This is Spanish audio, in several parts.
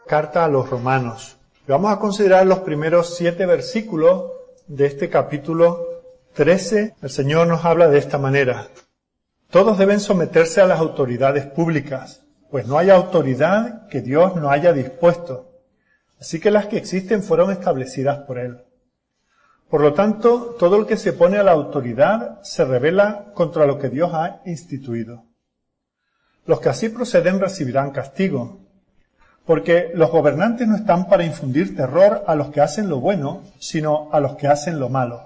carta a los romanos. Vamos a considerar los primeros 7 versículos de este capítulo 13. El Señor nos habla de esta manera. Todos deben someterse a las autoridades públicas, pues no hay autoridad que Dios no haya dispuesto. Así que las que existen fueron establecidas por Él. Por lo tanto, todo el que se opone a la autoridad se rebela contra lo que Dios ha instituido. Los que así proceden recibirán castigo, porque los gobernantes no están para infundir terror a los que hacen lo bueno, sino a los que hacen lo malo.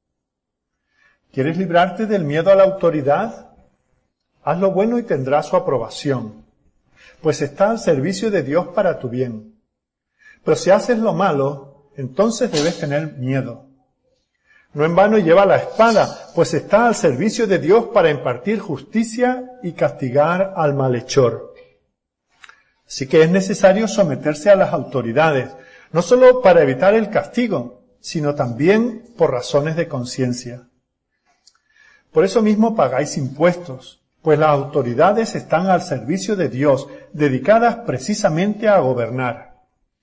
¿Quieres librarte del miedo a la autoridad? Haz lo bueno y tendrás su aprobación, pues está al servicio de Dios para tu bien. Pero si haces lo malo, entonces debes tener miedo. No en vano lleva la espada, pues está al servicio de Dios para impartir justicia y castigar al malhechor. Así que es necesario someterse a las autoridades, no solo para evitar el castigo, sino también por razones de conciencia. Por eso mismo pagáis impuestos, pues las autoridades están al servicio de Dios, dedicadas precisamente a gobernar.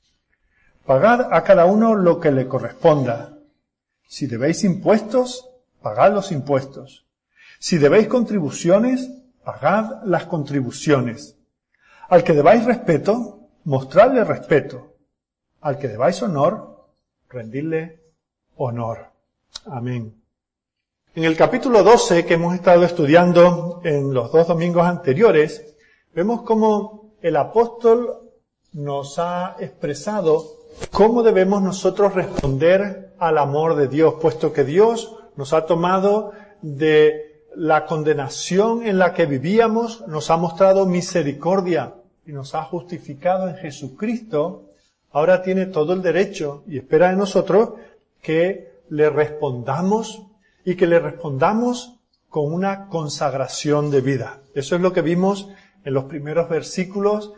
Pagad a cada uno lo que le corresponda. Si debéis impuestos, pagad los impuestos. Si debéis contribuciones, pagad las contribuciones. Al que debáis respeto, mostradle respeto. Al que debáis honor, rendidle honor. Amén. En el capítulo 12, que hemos estado estudiando en los 2 domingos anteriores, vemos cómo el apóstol nos ha expresado cómo debemos nosotros responder al amor de Dios, puesto que Dios nos ha tomado de la condenación en la que vivíamos, nos ha mostrado misericordia y nos ha justificado en Jesucristo. Ahora tiene todo el derecho y espera de nosotros que le respondamos y que le respondamos con una consagración de vida. Eso es lo que vimos en los primeros versículos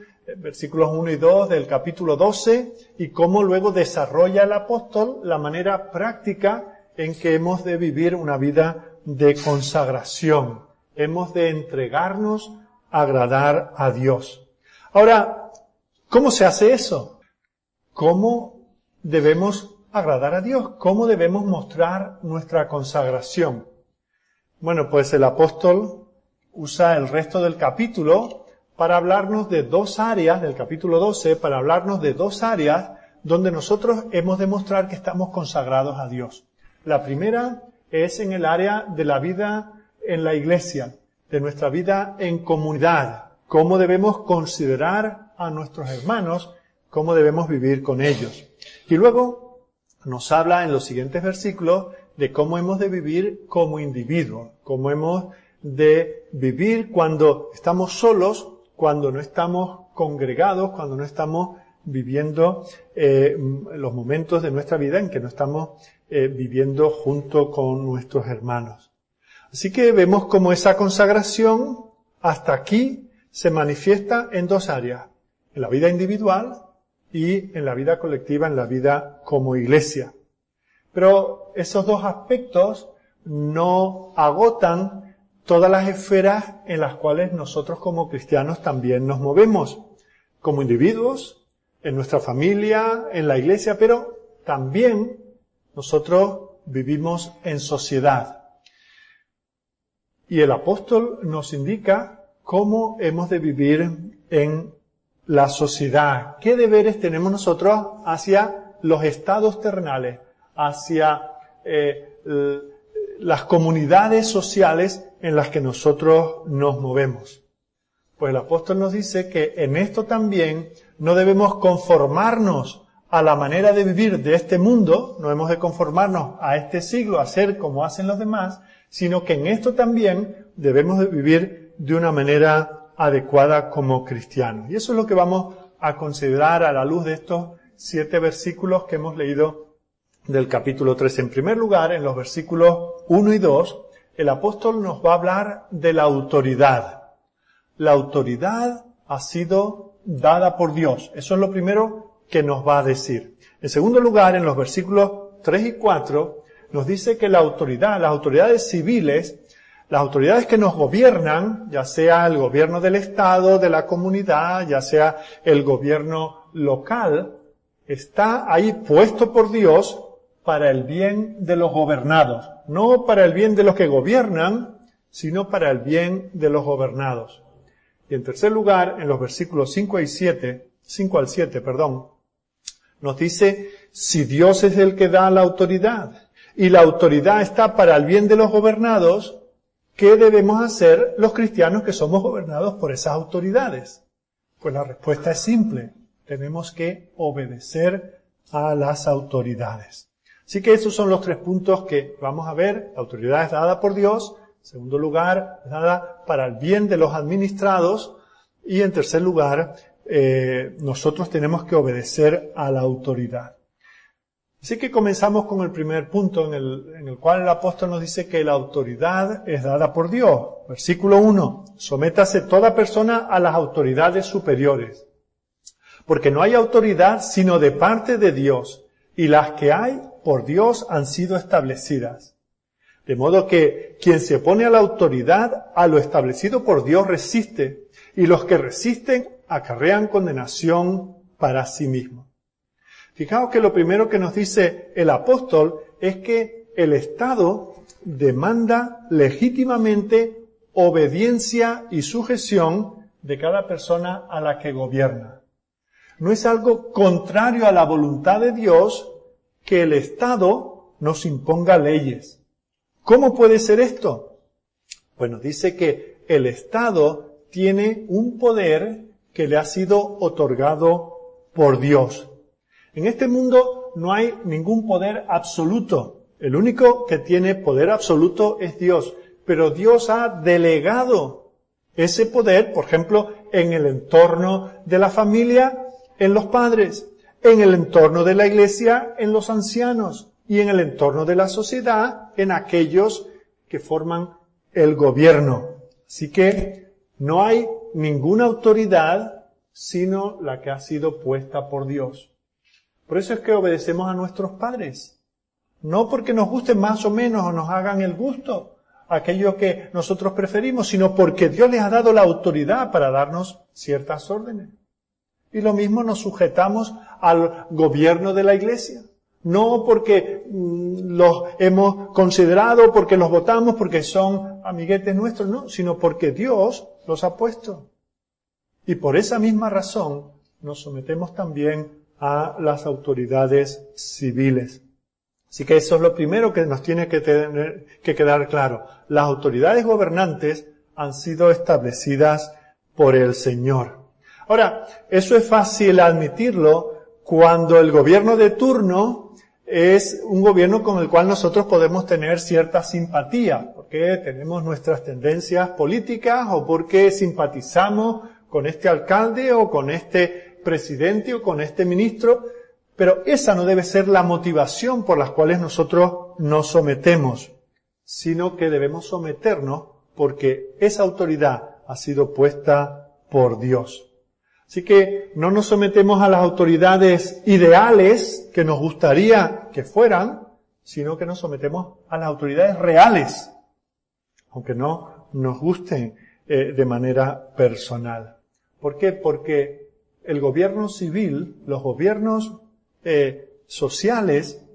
1 y 2 del capítulo 12, y cómo luego desarrolla el apóstol la manera práctica en que hemos de vivir una vida de consagración. Hemos de entregarnos a agradar a Dios. Ahora, ¿cómo se hace eso? ¿Cómo debemos agradar a Dios? ¿Cómo debemos mostrar nuestra consagración? Bueno, pues el apóstol usa el resto del capítulo para hablarnos de 2 áreas, del capítulo 12, para hablarnos de 2 áreas donde nosotros hemos de mostrar que estamos consagrados a Dios. La primera es en el área de la vida en la iglesia, de nuestra vida en comunidad, cómo debemos considerar a nuestros hermanos, cómo debemos vivir con ellos. Y luego nos habla en los siguientes versículos de cómo hemos de vivir como individuos, cómo hemos de vivir cuando estamos solos, cuando no estamos congregados, cuando no estamos viviendo los momentos de nuestra vida en que no estamos viviendo junto con nuestros hermanos. Así que vemos cómo esa consagración hasta aquí se manifiesta en 2 áreas, en la vida individual y en la vida colectiva, en la vida como iglesia. Pero esos 2 aspectos no agotan todas las esferas en las cuales nosotros como cristianos también nos movemos, como individuos, en nuestra familia, en la iglesia, pero también nosotros vivimos en sociedad. Y el apóstol nos indica cómo hemos de vivir en la sociedad. ¿Qué deberes tenemos nosotros hacia los estados terrenales, hacia las comunidades sociales en las que nosotros nos movemos? Pues el apóstol nos dice que en esto también no debemos conformarnos a la manera de vivir de este mundo, no hemos de conformarnos a este siglo, a ser como hacen los demás, sino que en esto también debemos de vivir de una manera adecuada como cristianos. Y eso es lo que vamos a considerar a la luz de estos 7 versículos que hemos leído del capítulo 13. En primer lugar, en los versículos 1 y 2, el apóstol nos va a hablar de la autoridad. La autoridad ha sido dada por Dios. Eso es lo primero que nos va a decir. En segundo lugar, en los versículos 3 y 4, nos dice que la autoridad, las autoridades civiles, las autoridades que nos gobiernan, ya sea el gobierno del Estado, de la comunidad, ya sea el gobierno local está ahí puesto por Dios para el bien de los gobernados. No para el bien de los que gobiernan, sino para el bien de los gobernados. Y en tercer lugar, en los versículos 5 al 7, nos dice, si Dios es el que da la autoridad, y la autoridad está para el bien de los gobernados, ¿qué debemos hacer los cristianos que somos gobernados por esas autoridades? Pues la respuesta es simple. Tenemos que obedecer a las autoridades. Así que esos son los 3 puntos que vamos a ver. La autoridad es dada por Dios. En segundo lugar, es dada para el bien de los administrados. Y en tercer lugar, nosotros tenemos que obedecer a la autoridad. Así que comenzamos con el primer punto en el cual el apóstol nos dice que la autoridad es dada por Dios. Versículo 1. Sométase toda persona a las autoridades superiores. Porque no hay autoridad sino de parte de Dios, y las que hay por Dios han sido establecidas. De modo que quien se opone a la autoridad, a lo establecido por Dios resiste, y los que resisten acarrean condenación para sí mismos. Fijaos que lo primero que nos dice el apóstol es que el Estado demanda legítimamente obediencia y sujeción de cada persona a la que gobierna. No es algo contrario a la voluntad de Dios que el Estado nos imponga leyes. ¿Cómo puede ser esto? Bueno, dice que el Estado tiene un poder que le ha sido otorgado por Dios. En este mundo no hay ningún poder absoluto. El único que tiene poder absoluto es Dios. Pero Dios ha delegado ese poder, por ejemplo, en el entorno de la familia, en los padres, en el entorno de la iglesia, en los ancianos, y en el entorno de la sociedad, en aquellos que forman el gobierno. Así que no hay ninguna autoridad sino la que ha sido puesta por Dios. Por eso es que obedecemos a nuestros padres. No porque nos gusten más o menos o nos hagan el gusto, aquello que nosotros preferimos, sino porque Dios les ha dado la autoridad para darnos ciertas órdenes. Y lo mismo nos sujetamos al gobierno de la iglesia. No porque los hemos considerado, porque los votamos, porque son amiguetes nuestros, no, sino porque Dios los ha puesto. Y por esa misma razón nos sometemos también a las autoridades civiles. Así que eso es lo primero que nos tiene que quedar claro. Las autoridades gobernantes han sido establecidas por el Señor. Ahora, eso es fácil admitirlo cuando el gobierno de turno es un gobierno con el cual nosotros podemos tener cierta simpatía, porque tenemos nuestras tendencias políticas o porque simpatizamos con este alcalde o con este presidente o con este ministro, pero esa no debe ser la motivación por las cuales nosotros nos sometemos, sino que debemos someternos porque esa autoridad ha sido puesta por Dios. Así que no nos sometemos a las autoridades ideales que nos gustaría que fueran, sino que nos sometemos a las autoridades reales, aunque no nos gusten de manera personal. ¿Por qué? Porque el gobierno civil, los gobiernos sociales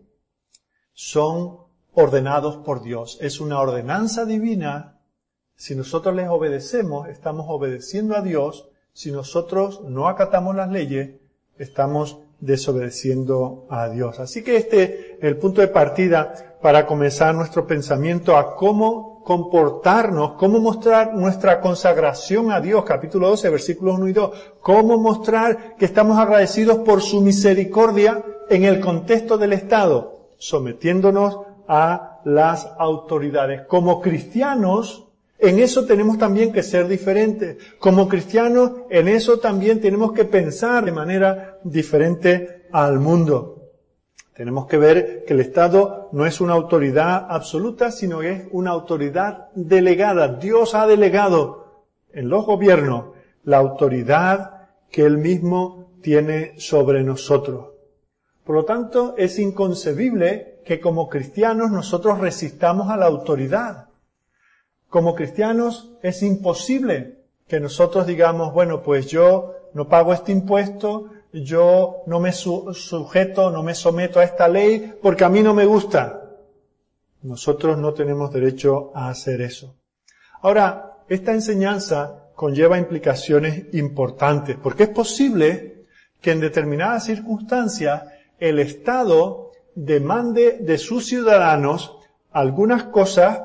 son ordenados por Dios. Es una ordenanza divina. Si nosotros les obedecemos, estamos obedeciendo a Dios. Si nosotros no acatamos las leyes, estamos desobedeciendo a Dios. Así que este es el punto de partida para comenzar nuestro pensamiento a cómo comportarnos, cómo mostrar nuestra consagración a Dios, capítulo 12, versículos 1 y 2, cómo mostrar que estamos agradecidos por su misericordia en el contexto del Estado, sometiéndonos a las autoridades. Como cristianos, en eso tenemos también que ser diferentes. Como cristianos, en eso también tenemos que pensar de manera diferente al mundo. Tenemos que ver que el Estado no es una autoridad absoluta, sino que es una autoridad delegada. Dios ha delegado en los gobiernos la autoridad que Él mismo tiene sobre nosotros. Por lo tanto, es inconcebible que como cristianos nosotros resistamos a la autoridad. Como cristianos es imposible que nosotros digamos, bueno, pues yo no pago este impuesto, yo no me sujeto, no me someto a esta ley porque a mí no me gusta. Nosotros no tenemos derecho a hacer eso. Ahora, esta enseñanza conlleva implicaciones importantes, porque es posible que en determinadas circunstancias el Estado demande de sus ciudadanos algunas cosas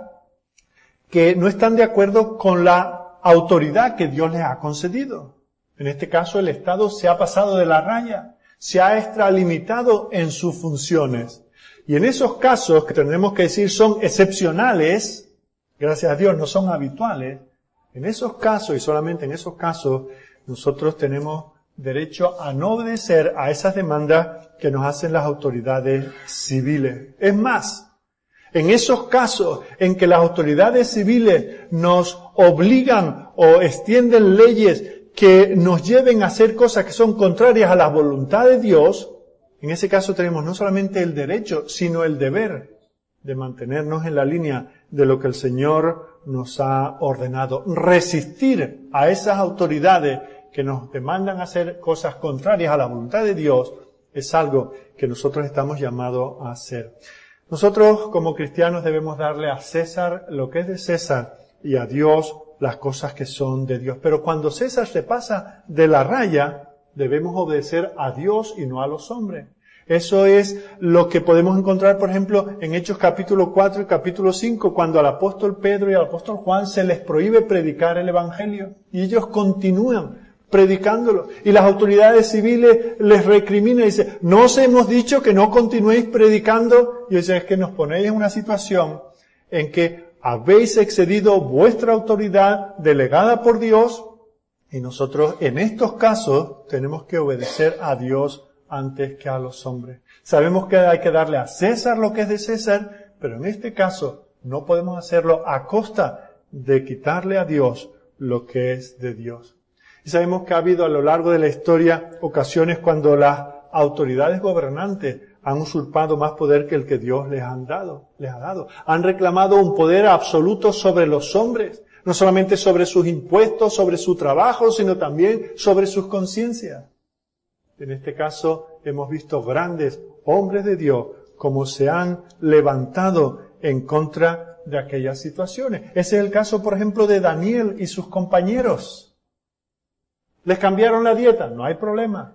que no están de acuerdo con la autoridad que Dios les ha concedido. En este caso, el Estado se ha pasado de la raya, se ha extralimitado en sus funciones. Y en esos casos, que tendremos que decir son excepcionales, gracias a Dios no son habituales, en esos casos y solamente en esos casos, nosotros tenemos derecho a no obedecer a esas demandas que nos hacen las autoridades civiles. Es más, en esos casos en que las autoridades civiles nos obligan o extienden leyes que nos lleven a hacer cosas que son contrarias a la voluntad de Dios, en ese caso tenemos no solamente el derecho, sino el deber de mantenernos en la línea de lo que el Señor nos ha ordenado. Resistir a esas autoridades que nos demandan hacer cosas contrarias a la voluntad de Dios es algo que nosotros estamos llamados a hacer. Nosotros como cristianos debemos darle a César lo que es de César y a Dios las cosas que son de Dios. Pero cuando César se pasa de la raya, debemos obedecer a Dios y no a los hombres. Eso es lo que podemos encontrar, por ejemplo, en Hechos capítulo 4 y capítulo 5, cuando al apóstol Pedro y al apóstol Juan se les prohíbe predicar el Evangelio. Y ellos continúan predicándolo. Y las autoridades civiles les recriminan y dicen, ¿no os hemos dicho que no continuéis predicando? Y dicen, es que nos ponéis en una situación en que habéis excedido vuestra autoridad delegada por Dios, y nosotros en estos casos tenemos que obedecer a Dios antes que a los hombres. Sabemos que hay que darle a César lo que es de César, pero en este caso no podemos hacerlo a costa de quitarle a Dios lo que es de Dios. Y sabemos que ha habido a lo largo de la historia ocasiones cuando las autoridades gobernantes han usurpado más poder que el que Dios les ha dado. Han reclamado un poder absoluto sobre los hombres, no solamente sobre sus impuestos, sobre su trabajo, sino también sobre sus conciencias. En este caso hemos visto grandes hombres de Dios como se han levantado en contra de aquellas situaciones. Ese es el caso, por ejemplo, de Daniel y sus compañeros. ¿Les cambiaron la dieta? No hay problema.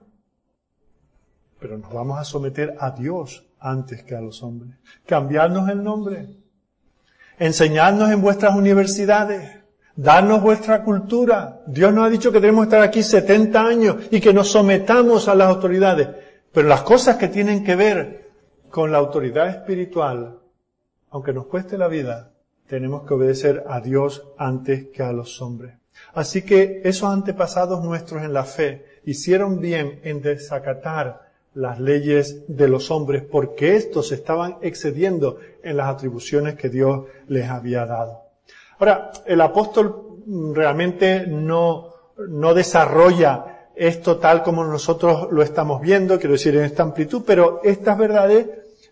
Pero nos vamos a someter a Dios antes que a los hombres. Cambiarnos el nombre. Enseñarnos en vuestras universidades. Darnos vuestra cultura. Dios nos ha dicho que tenemos que estar aquí 70 años y que nos sometamos a las autoridades. Pero las cosas que tienen que ver con la autoridad espiritual, aunque nos cueste la vida, tenemos que obedecer a Dios antes que a los hombres. Así que esos antepasados nuestros en la fe hicieron bien en desacatar las leyes de los hombres, porque estos estaban excediendo en las atribuciones que Dios les había dado. Ahora, el apóstol realmente no desarrolla esto tal como nosotros lo estamos viendo, quiero decir, en esta amplitud, pero estas verdades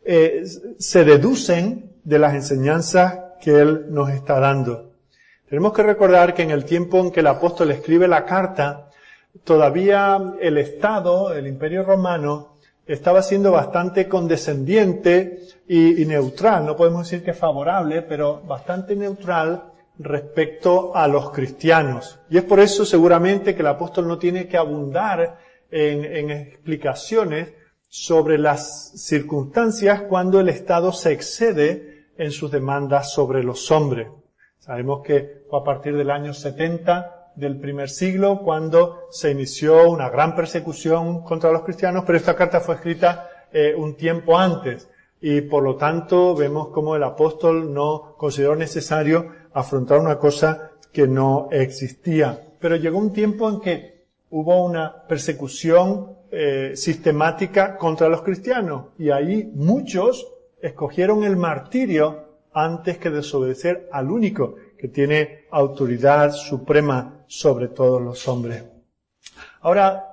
se deducen de las enseñanzas que él nos está dando. Tenemos que recordar que en el tiempo en que el apóstol escribe la carta, todavía el Estado, el Imperio Romano, estaba siendo bastante condescendiente y neutral, no podemos decir que favorable, pero bastante neutral respecto a los cristianos. Y es por eso seguramente que el apóstol no tiene que abundar en explicaciones sobre las circunstancias cuando el Estado se excede en sus demandas sobre los hombres. Sabemos que fue a partir del año 70 del primer siglo cuando se inició una gran persecución contra los cristianos, pero esta carta fue escrita un tiempo antes y por lo tanto vemos como el apóstol no consideró necesario afrontar una cosa que no existía. Pero llegó un tiempo en que hubo una persecución sistemática contra los cristianos y ahí muchos escogieron el martirio antes que desobedecer al único que tiene autoridad suprema sobre todos los hombres. Ahora,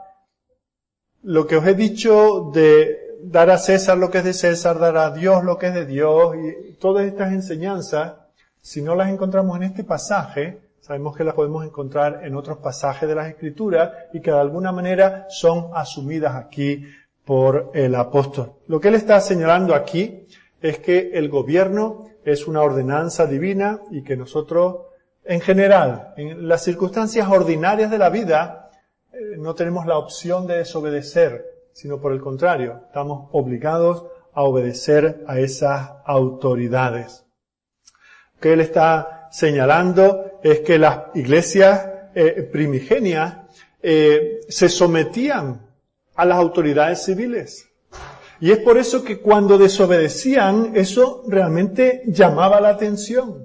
lo que os he dicho de dar a César lo que es de César, dar a Dios lo que es de Dios, y todas estas enseñanzas, si no las encontramos en este pasaje, Sabemos que las podemos encontrar en otros pasajes de las Escrituras y que de alguna manera son asumidas aquí por el apóstol. Lo que él está señalando aquí es que el gobierno es una ordenanza divina y que nosotros, en general, en las circunstancias ordinarias de la vida, no tenemos la opción de desobedecer, sino por el contrario, estamos obligados a obedecer a esas autoridades. Lo que él está señalando es que las iglesias primigenias se sometían a las autoridades civiles. Y es por eso que cuando desobedecían, eso realmente llamaba la atención.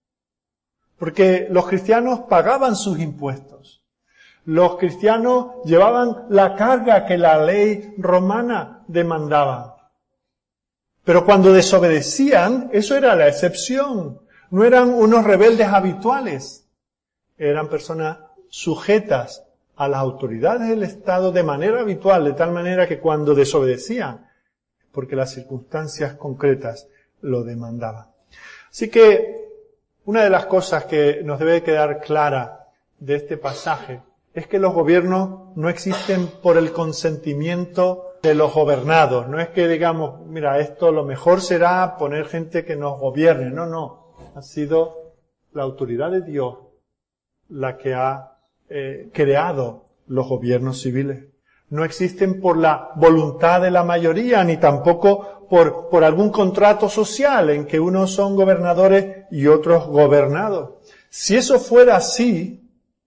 Porque los cristianos pagaban sus impuestos. Los cristianos llevaban la carga que la ley romana demandaba. Pero cuando desobedecían, eso era la excepción. No eran unos rebeldes habituales. Eran personas sujetas a las autoridades del Estado de manera habitual, de tal manera que cuando desobedecían, porque las circunstancias concretas lo demandaban. Así que una de las cosas que nos debe quedar clara de este pasaje es que los gobiernos no existen por el consentimiento de los gobernados. No es que digamos, mira, esto lo mejor será poner gente que nos gobierne. No. Ha sido la autoridad de Dios la que ha creado los gobiernos civiles. No existen por la voluntad de la mayoría, ni tampoco por algún contrato social en que unos son gobernadores y otros gobernados. Si eso fuera así,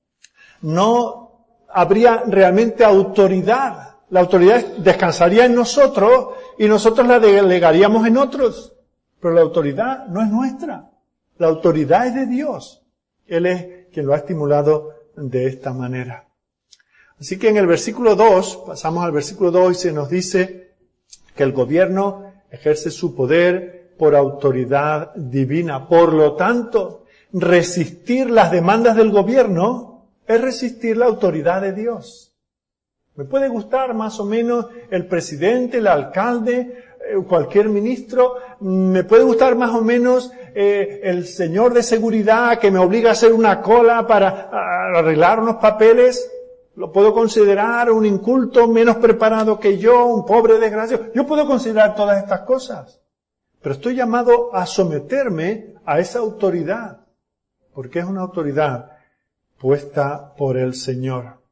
no habría realmente autoridad. La autoridad descansaría en nosotros y nosotros la delegaríamos en otros. Pero la autoridad no es nuestra. La autoridad es de Dios. Él es quien lo ha estimulado de esta manera. Así que en el versículo 2, pasamos al versículo 2 y se nos dice que el gobierno ejerce su poder por autoridad divina. Por lo tanto, resistir las demandas del gobierno es resistir la autoridad de Dios. Me puede gustar más o menos el presidente, el alcalde, cualquier ministro, me puede gustar más o menos el señor de seguridad que me obliga a hacer una cola para arreglar unos papeles. Lo puedo considerar un inculto menos preparado que yo, un pobre desgraciado. Yo puedo considerar todas estas cosas. Pero estoy llamado a someterme a esa autoridad. Porque es una autoridad puesta por el Señor.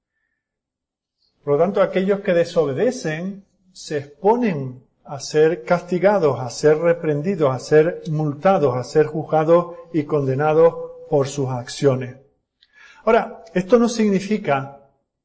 Por lo tanto, aquellos que desobedecen se exponen a ser castigados, a ser reprendidos, a ser multados, a ser juzgados y condenados por sus acciones. Ahora, esto no significa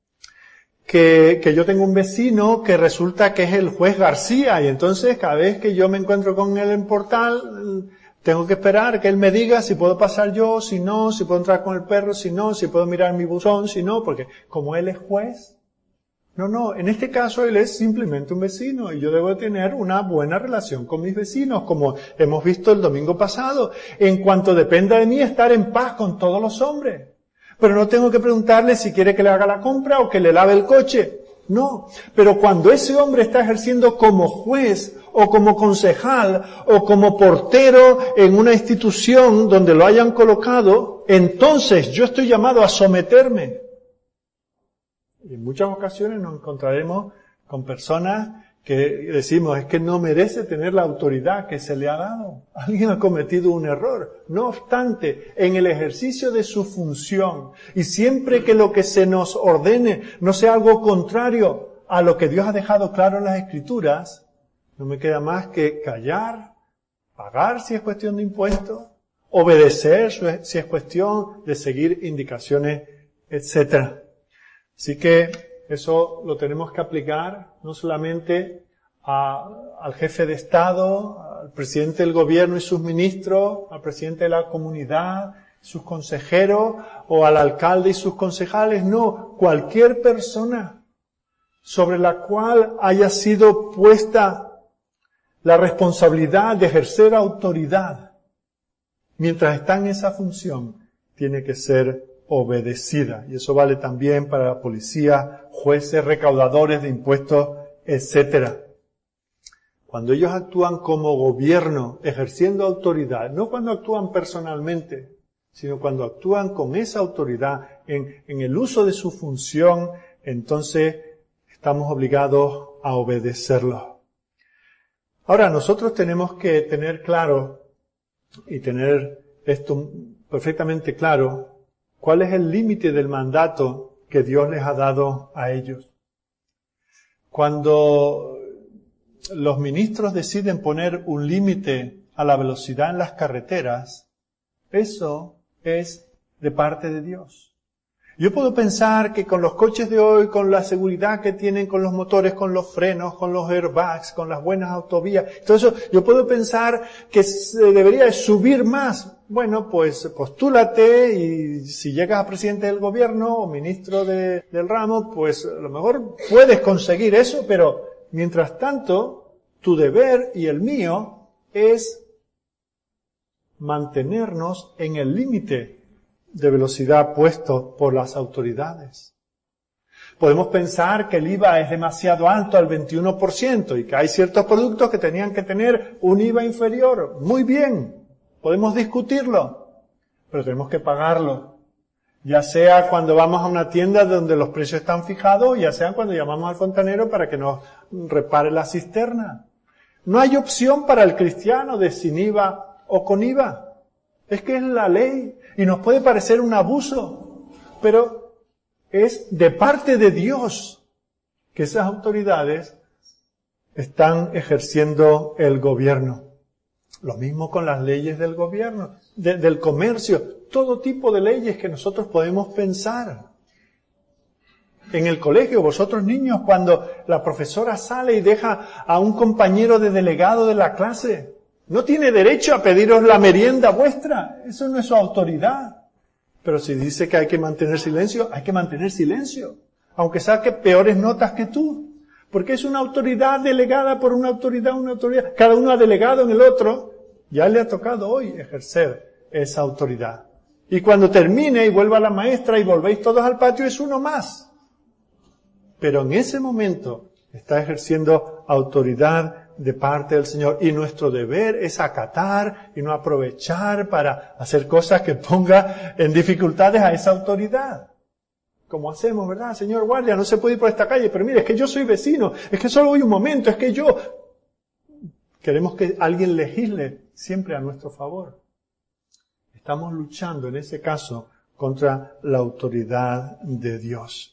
que yo tengo un vecino que resulta que es el juez García y entonces cada vez que yo me encuentro con él en portal tengo que esperar que él me diga si puedo pasar yo, si no, si puedo entrar con el perro, si no, si puedo mirar mi buzón, si no, porque como él es juez. No, en este caso él es simplemente un vecino y yo debo tener una buena relación con mis vecinos, como hemos visto el domingo pasado. En cuanto dependa de mí, estar en paz con todos los hombres. Pero no tengo que preguntarle si quiere que le haga la compra o que le lave el coche. No, pero cuando ese hombre está ejerciendo como juez o como concejal o como portero en una institución donde lo hayan colocado, entonces yo estoy llamado a someterme. Y en muchas ocasiones nos encontraremos con personas que decimos, es que no merece tener la autoridad que se le ha dado. Alguien ha cometido un error. No obstante, en el ejercicio de su función, y siempre que lo que se nos ordene no sea algo contrario a lo que Dios ha dejado claro en las Escrituras, no me queda más que callar, pagar si es cuestión de impuestos, obedecer si es cuestión de seguir indicaciones, etcétera. Así que eso lo tenemos que aplicar no solamente al jefe de Estado, al presidente del gobierno y sus ministros, al presidente de la comunidad, sus consejeros, o al alcalde y sus concejales. No, cualquier persona sobre la cual haya sido puesta la responsabilidad de ejercer autoridad, mientras está en esa función, tiene que ser obedecida. Y eso vale también para la policía, jueces, recaudadores de impuestos, etcétera. Cuando ellos actúan como gobierno, ejerciendo autoridad, no cuando actúan personalmente, sino cuando actúan con esa autoridad en el uso de su función, entonces estamos obligados a obedecerlo. Ahora, nosotros tenemos que tener claro y tener esto perfectamente claro, cuál es el límite del mandato que Dios les ha dado a ellos. Cuando los ministros deciden poner un límite a la velocidad en las carreteras, eso es de parte de Dios. Yo puedo pensar que con los coches de hoy, con la seguridad que tienen, con los motores, con los frenos, con los airbags, con las buenas autovías, todo eso, yo puedo pensar que se debería subir más. Bueno, pues postúlate y si llegas a presidente del gobierno o ministro del ramo, pues a lo mejor puedes conseguir eso, pero mientras tanto, tu deber y el mío es mantenernos en el límite de velocidad puesto por las autoridades. Podemos pensar que el IVA es demasiado alto al 21% y que hay ciertos productos que tenían que tener un IVA inferior. Muy bien, podemos discutirlo, pero tenemos que pagarlo. Ya sea cuando vamos a una tienda donde los precios están fijados, ya sea cuando llamamos al fontanero para que nos repare la cisterna. No hay opción para el cristiano de sin IVA o con IVA. Es que es la ley y nos puede parecer un abuso, pero es de parte de Dios que esas autoridades están ejerciendo el gobierno. Lo mismo con las leyes del gobierno, del comercio, todo tipo de leyes que nosotros podemos pensar. En el colegio, vosotros niños, cuando la profesora sale y deja a un compañero de delegado de la clase, no tiene derecho a pediros la merienda vuestra. Eso no es su autoridad. Pero si dice que hay que mantener silencio, hay que mantener silencio. Aunque saque peores notas que tú. Porque es una autoridad delegada por una autoridad. Cada uno ha delegado en el otro. Ya le ha tocado hoy ejercer esa autoridad. Y cuando termine y vuelva la maestra y volvéis todos al patio, es uno más. Pero en ese momento está ejerciendo autoridad de parte del Señor. Y nuestro deber es acatar y no aprovechar para hacer cosas que ponga en dificultades a esa autoridad. Como hacemos, ¿verdad? Señor guardia, no se puede ir por esta calle, pero mire, es que yo soy vecino, es que solo voy un momento, es que yo... Queremos que alguien legisle siempre a nuestro favor. Estamos luchando en ese caso contra la autoridad de Dios.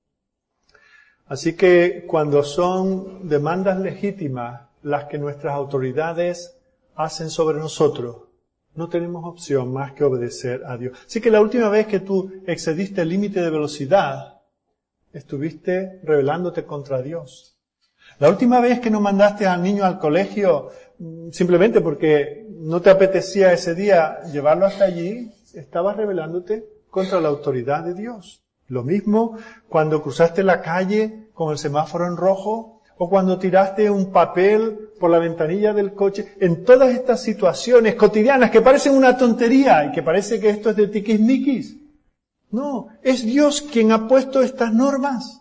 Así que cuando son demandas legítimas las que nuestras autoridades hacen sobre nosotros, no tenemos opción más que obedecer a Dios. Así que la última vez que tú excediste el límite de velocidad, estuviste rebelándote contra Dios. La última vez que no mandaste al niño al colegio simplemente porque no te apetecía ese día llevarlo hasta allí, estabas rebelándote contra la autoridad de Dios. Lo mismo cuando cruzaste la calle con el semáforo en rojo o cuando tiraste un papel por la ventanilla del coche. En todas estas situaciones cotidianas que parecen una tontería y que parece que esto es de tiquismiquis. No, es Dios quien ha puesto estas normas.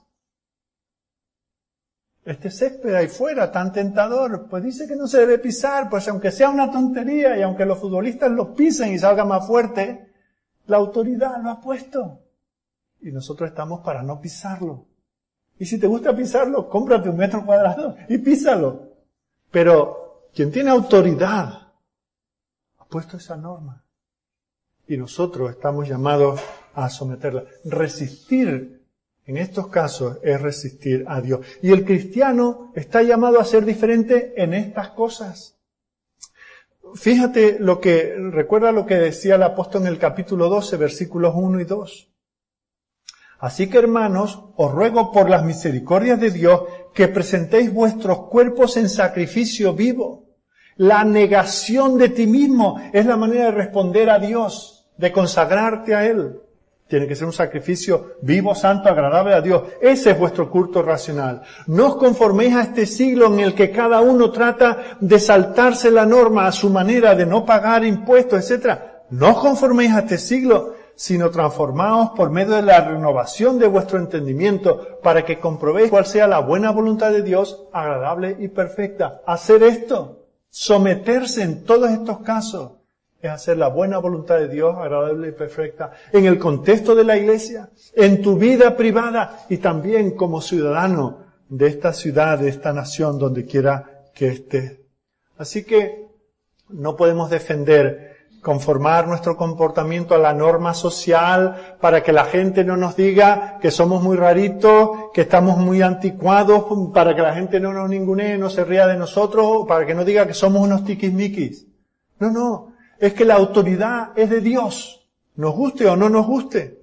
Este césped ahí fuera, tan tentador, pues dice que no se debe pisar, pues aunque sea una tontería y aunque los futbolistas lo pisen y salga más fuerte, la autoridad lo ha puesto. Y nosotros estamos para no pisarlo. Y si te gusta pisarlo, cómprate 1 metro cuadrado y písalo. Pero quien tiene autoridad ha puesto esa norma. Y nosotros estamos llamados a someterla. Resistir en estos casos es resistir a Dios. Y el cristiano está llamado a ser diferente en estas cosas. Fíjate recuerda lo que decía el apóstol en el capítulo 12, versículos 1 y 2. Así que, hermanos, os ruego por las misericordias de Dios que presentéis vuestros cuerpos en sacrificio vivo. La negación de ti mismo es la manera de responder a Dios, de consagrarte a Él. Tiene que ser un sacrificio vivo, santo, agradable a Dios. Ese es vuestro culto racional. No os conforméis a este siglo en el que cada uno trata de saltarse la norma a su manera, de no pagar impuestos, etc. No os conforméis a este siglo, sino transformaos por medio de la renovación de vuestro entendimiento para que comprobéis cuál sea la buena voluntad de Dios, agradable y perfecta. Hacer esto, someterse en todos estos casos, es hacer la buena voluntad de Dios, agradable y perfecta, en el contexto de la iglesia, en tu vida privada y también como ciudadano de esta ciudad, de esta nación, donde quiera que estés. Así que no podemos conformar nuestro comportamiento a la norma social para que la gente no nos diga que somos muy raritos, que estamos muy anticuados, para que la gente no nos ningunee, no se ría de nosotros, para que no diga que somos unos tiquismiquis. No, es que la autoridad es de Dios, nos guste o no nos guste.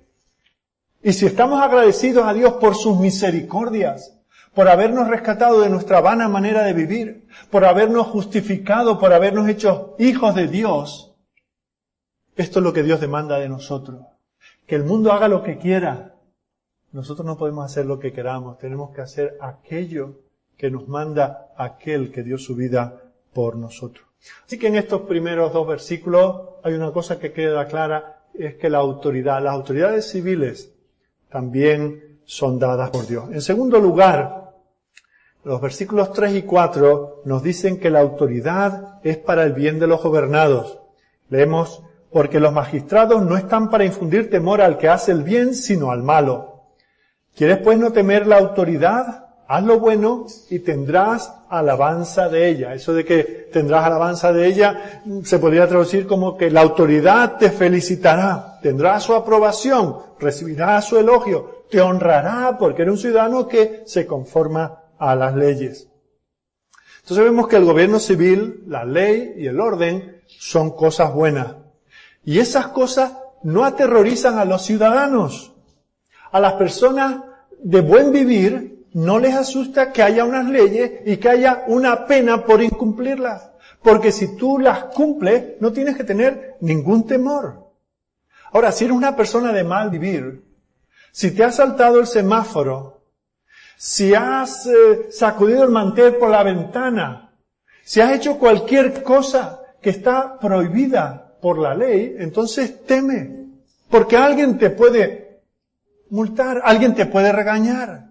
Y si estamos agradecidos a Dios por sus misericordias, por habernos rescatado de nuestra vana manera de vivir, por habernos justificado, por habernos hecho hijos de Dios, esto es lo que Dios demanda de nosotros. Que el mundo haga lo que quiera. Nosotros no podemos hacer lo que queramos. Tenemos que hacer aquello que nos manda aquel que dio su vida por nosotros. Así que en estos primeros 2 versículos hay una cosa que queda clara, es que las autoridades civiles también son dadas por Dios. En segundo lugar, los versículos 3 y 4 nos dicen que la autoridad es para el bien de los gobernados. Leemos: porque los magistrados no están para infundir temor al que hace el bien, sino al malo. ¿Quieres pues no temer la autoridad? Haz lo bueno y tendrás alabanza de ella. Eso de que tendrás alabanza de ella se podría traducir como que la autoridad te felicitará, tendrá su aprobación, recibirá su elogio, te honrará porque eres un ciudadano que se conforma a las leyes. Entonces vemos que el gobierno civil, la ley y el orden son cosas buenas. Y esas cosas no aterrorizan a los ciudadanos. A las personas de buen vivir no les asusta que haya unas leyes y que haya una pena por incumplirlas. Porque si tú las cumples, no tienes que tener ningún temor. Ahora, si eres una persona de mal vivir, si te has saltado el semáforo, si has sacudido el mantel por la ventana, si has hecho cualquier cosa que está prohibida por la ley, entonces teme, porque alguien te puede multar, alguien te puede regañar,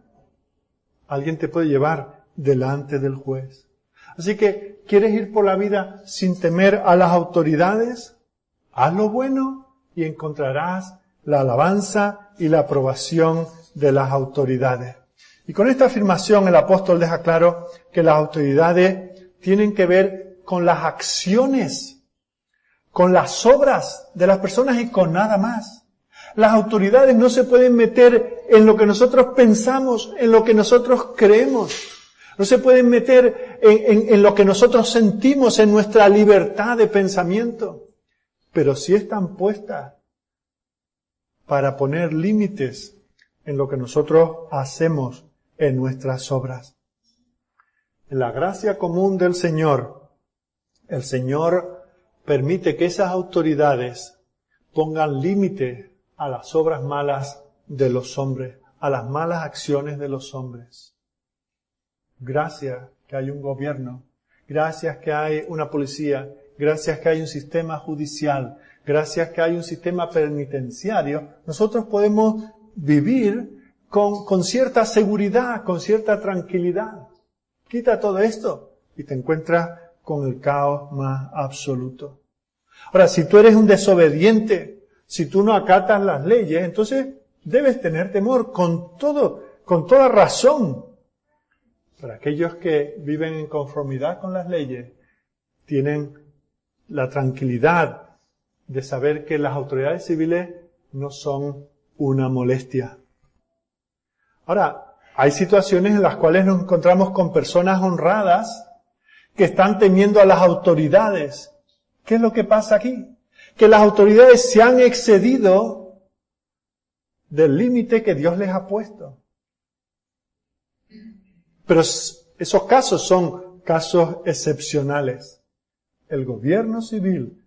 alguien te puede llevar delante del juez. Así que, ¿quieres ir por la vida sin temer a las autoridades? Haz lo bueno y encontrarás la alabanza y la aprobación de las autoridades. Y con esta afirmación el apóstol deja claro que las autoridades tienen que ver con las acciones, con las obras de las personas y con nada más. Las autoridades no se pueden meter en lo que nosotros pensamos, en lo que nosotros creemos. No se pueden meter en lo que nosotros sentimos, en nuestra libertad de pensamiento. Pero sí están puestas para poner límites en lo que nosotros hacemos en nuestras obras. En la gracia común del Señor, el Señor permite que esas autoridades pongan límite a las obras malas de los hombres, a las malas acciones de los hombres. Gracias que hay un gobierno, gracias que hay una policía, gracias que hay un sistema judicial, gracias que hay un sistema penitenciario, nosotros podemos vivir con cierta seguridad, con cierta tranquilidad. Quita todo esto y te encuentras con el caos más absoluto. Ahora, si tú eres un desobediente, si tú no acatas las leyes, entonces debes tener temor con toda razón. Pero aquellos que viven en conformidad con las leyes tienen la tranquilidad de saber que las autoridades civiles no son una molestia. Ahora, hay situaciones en las cuales nos encontramos con personas honradas que están temiendo a las autoridades. ¿Qué es lo que pasa aquí? Que las autoridades se han excedido del límite que Dios les ha puesto. Pero esos casos son casos excepcionales. Los gobiernos civiles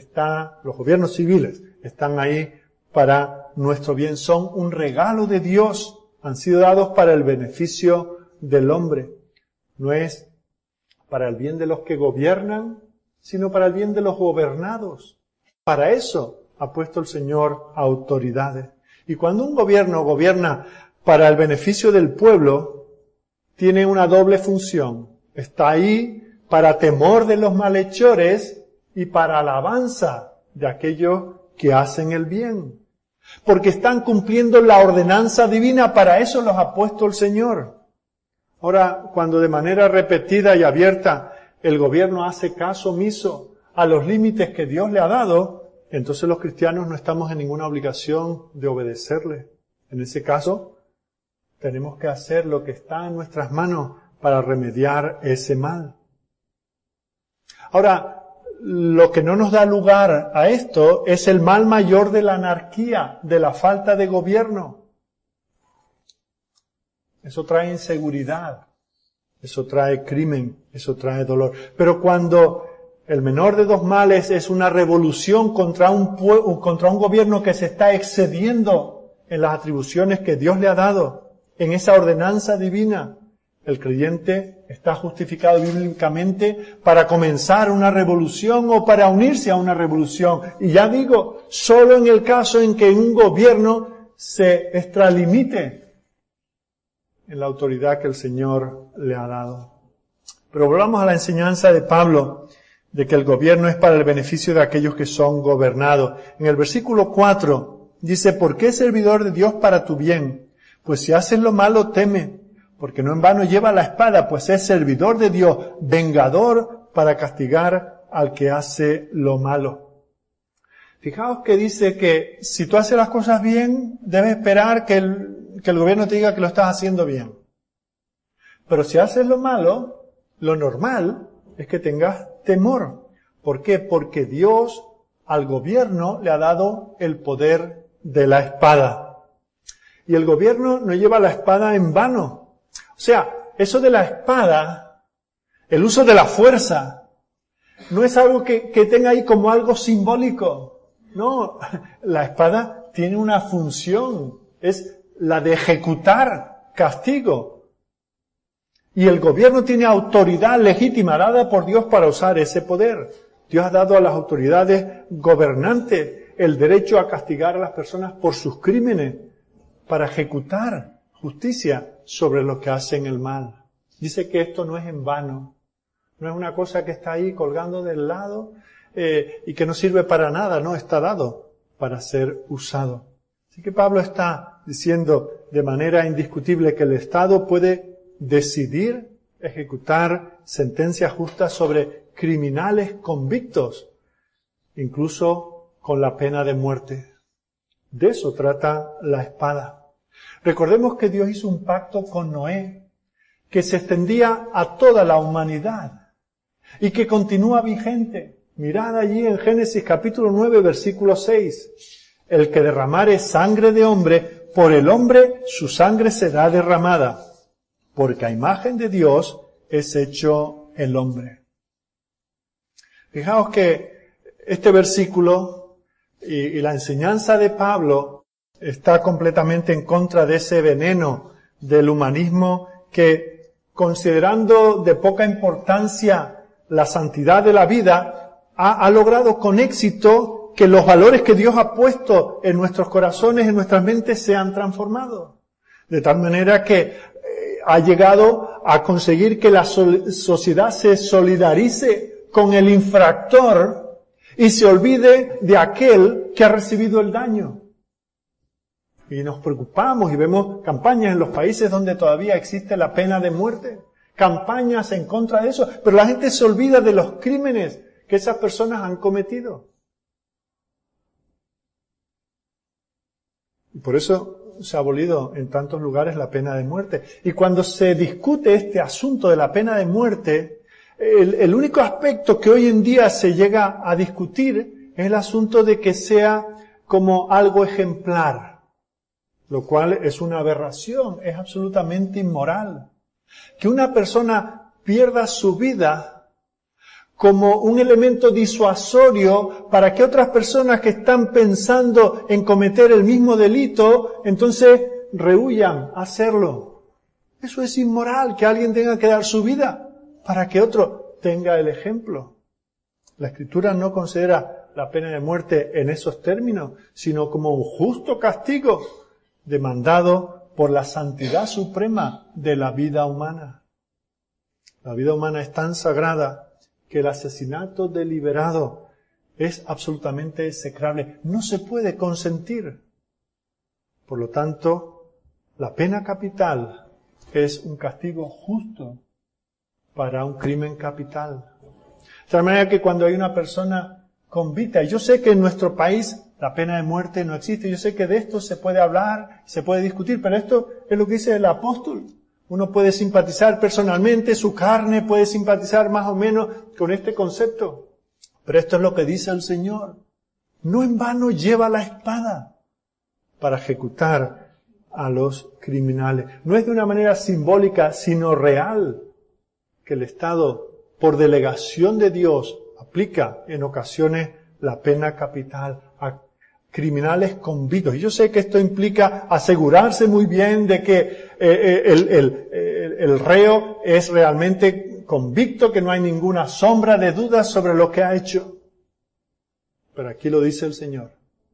están ahí para nuestro bien. Son un regalo de Dios. Han sido dados para el beneficio del hombre. No es para el bien de los que gobiernan, sino para el bien de los gobernados. Para eso ha puesto el Señor autoridades. Y cuando un gobierno gobierna para el beneficio del pueblo, tiene una doble función. Está ahí para temor de los malhechores y para alabanza de aquellos que hacen el bien, porque están cumpliendo la ordenanza divina. Para eso los ha puesto el Señor. Ahora, cuando de manera repetida y abierta el gobierno hace caso omiso a los límites que Dios le ha dado, entonces los cristianos no estamos en ninguna obligación de obedecerle. En ese caso, tenemos que hacer lo que está en nuestras manos para remediar ese mal. Ahora, lo que no nos da lugar a esto es el mal mayor de la anarquía, de la falta de gobierno. Eso trae inseguridad, eso trae crimen, eso trae dolor. Pero cuando el menor de dos males es una revolución contra un gobierno que se está excediendo en las atribuciones que Dios le ha dado, en esa ordenanza divina, el creyente está justificado bíblicamente para comenzar una revolución o para unirse a una revolución. Y ya digo, solo en el caso en que un gobierno se extralimite en la autoridad que el Señor le ha dado. Pero volvamos a la enseñanza de Pablo de que el gobierno es para el beneficio de aquellos que son gobernados. En el versículo 4 dice, ¿por qué servidor de Dios para tu bien? Pues si haces lo malo, teme, porque no en vano lleva la espada, pues es servidor de Dios, vengador para castigar al que hace lo malo. Fijaos que dice que si tú haces las cosas bien, debes esperar que el gobierno te diga que lo estás haciendo bien. Pero si haces lo malo, lo normal es que tengas temor. ¿Por qué? Porque Dios al gobierno le ha dado el poder de la espada. Y el gobierno no lleva la espada en vano. O sea, eso de la espada, el uso de la fuerza, no es algo que tenga ahí como algo simbólico. No, la espada tiene una función, es la de ejecutar castigo. Y el gobierno tiene autoridad legítima dada por Dios para usar ese poder. Dios ha dado a las autoridades gobernantes el derecho a castigar a las personas por sus crímenes, para ejecutar justicia sobre los que hacen el mal. Dice que esto no es en vano, no es una cosa que está ahí colgando del lado y que no sirve para nada, no, está dado para ser usado. Así que Pablo está diciendo de manera indiscutible que el Estado puede decidir ejecutar sentencias justas sobre criminales convictos, incluso con la pena de muerte. De eso trata la espada. Recordemos que Dios hizo un pacto con Noé que se extendía a toda la humanidad y que continúa vigente. Mirad allí en Génesis capítulo 9, versículo 6. El que derramare sangre de hombre, por el hombre su sangre será derramada, porque a imagen de Dios es hecho el hombre. Fijaos que este versículo y la enseñanza de Pablo está completamente en contra de ese veneno del humanismo que, considerando de poca importancia la santidad de la vida, ha logrado con éxito que los valores que Dios ha puesto en nuestros corazones, en nuestras mentes, sean transformados. De tal manera que ha llegado a conseguir que la sociedad se solidarice con el infractor y se olvide de aquel que ha recibido el daño. Y nos preocupamos y vemos campañas en los países donde todavía existe la pena de muerte, campañas en contra de eso, pero la gente se olvida de los crímenes que esas personas han cometido. Y por eso se ha abolido en tantos lugares la pena de muerte. Y cuando se discute este asunto de la pena de muerte, el único aspecto que hoy en día se llega a discutir es el asunto de que sea como algo ejemplar, lo cual es una aberración, es absolutamente inmoral. Que una persona pierda su vida como un elemento disuasorio para que otras personas que están pensando en cometer el mismo delito, entonces rehuyan hacerlo. Eso es inmoral, que alguien tenga que dar su vida para que otro tenga el ejemplo. La Escritura no considera la pena de muerte en esos términos, sino como un justo castigo demandado por la santidad suprema de la vida humana. La vida humana es tan sagrada que el asesinato deliberado es absolutamente execrable. No se puede consentir. Por lo tanto, la pena capital es un castigo justo para un crimen capital. De tal manera que cuando hay una persona convicta, y yo sé que en nuestro país la pena de muerte no existe, yo sé que de esto se puede hablar, se puede discutir, pero esto es lo que dice el apóstol. Uno puede simpatizar personalmente, su carne puede simpatizar más o menos con este concepto. Pero esto es lo que dice el Señor. No en vano lleva la espada para ejecutar a los criminales. No es de una manera simbólica, sino real, que el Estado, por delegación de Dios, aplica en ocasiones la pena capital a criminales convictos. Y yo sé que esto implica asegurarse muy bien de que el reo es realmente convicto, que no hay ninguna sombra de dudas sobre lo que ha hecho. Pero aquí lo dice el Señor.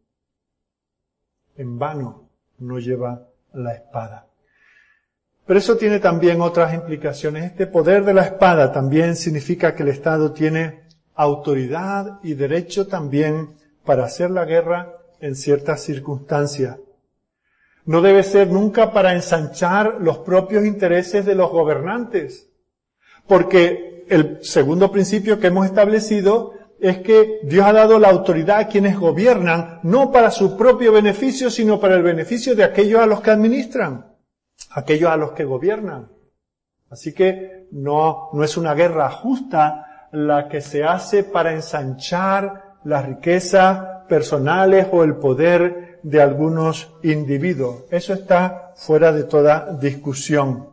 En vano no lleva la espada. Pero eso tiene también otras implicaciones. Este poder de la espada también significa que el Estado tiene autoridad y derecho también para hacer la guerra en ciertas circunstancias. No debe ser nunca para ensanchar los propios intereses de los gobernantes. Porque el segundo principio que hemos establecido es que Dios ha dado la autoridad a quienes gobiernan, no para su propio beneficio, sino para el beneficio de aquellos a los que administran, aquellos a los que gobiernan. Así que no es una guerra justa la que se hace para ensanchar las riquezas personales o el poder de algunos individuos. Eso está fuera de toda discusión.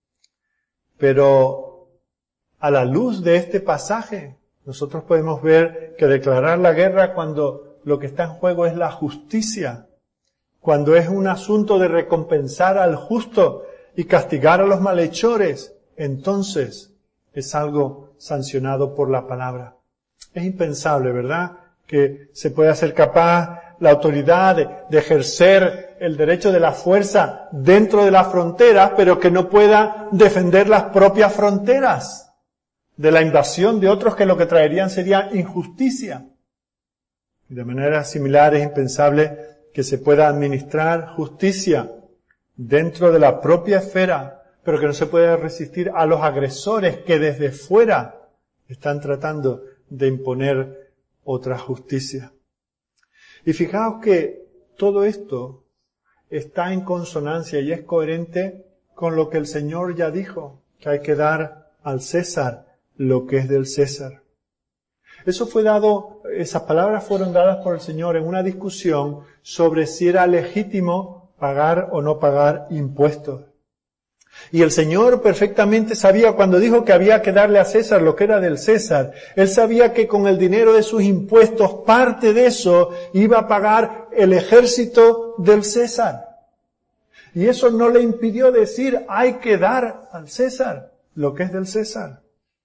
Pero a la luz de este pasaje, nosotros podemos ver que declarar la guerra cuando lo que está en juego es la justicia, cuando es un asunto de recompensar al justo y castigar a los malhechores, entonces es algo sancionado por la palabra. Es impensable, ¿verdad?, que se pueda ser capaz la autoridad de ejercer el derecho de la fuerza dentro de las fronteras, pero que no pueda defender las propias fronteras de la invasión de otros que lo que traerían sería injusticia. Y de manera similar es impensable que se pueda administrar justicia dentro de la propia esfera, pero que no se pueda resistir a los agresores que desde fuera están tratando de imponer otra justicia. Y fijaos que todo esto está en consonancia y es coherente con lo que el Señor ya dijo, que hay que dar al César lo que es del César. Esas palabras fueron dadas por el Señor en una discusión sobre si era legítimo pagar o no pagar impuestos. Y el Señor perfectamente sabía, cuando dijo que había que darle a César lo que era del César, Él sabía que con el dinero de sus impuestos, parte de eso iba a pagar el ejército del César. Y eso no le impidió decir, hay que dar al César lo que es del César.